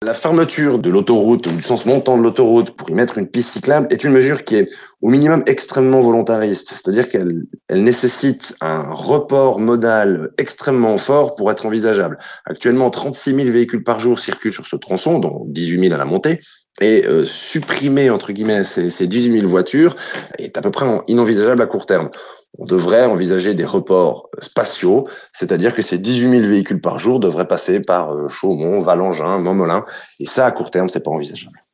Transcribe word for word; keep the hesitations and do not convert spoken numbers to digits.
La fermeture de l'autoroute ou du sens montant de l'autoroute pour y mettre une piste cyclable est une mesure qui est au minimum extrêmement volontariste. C'est-à-dire qu'elle elle nécessite un report modal extrêmement fort pour être envisageable. Actuellement, trente-six mille véhicules par jour circulent sur ce tronçon, dont dix-huit mille à la montée. Et euh, supprimer, entre guillemets, ces, ces dix-huit mille voitures est à peu près inenvisageable à court terme. On devrait envisager des reports spatiaux, c'est-à-dire que ces dix-huit mille véhicules par jour devraient passer par euh, Chaumont, Valangin, Montmolin, et ça, à court terme, c'est pas envisageable.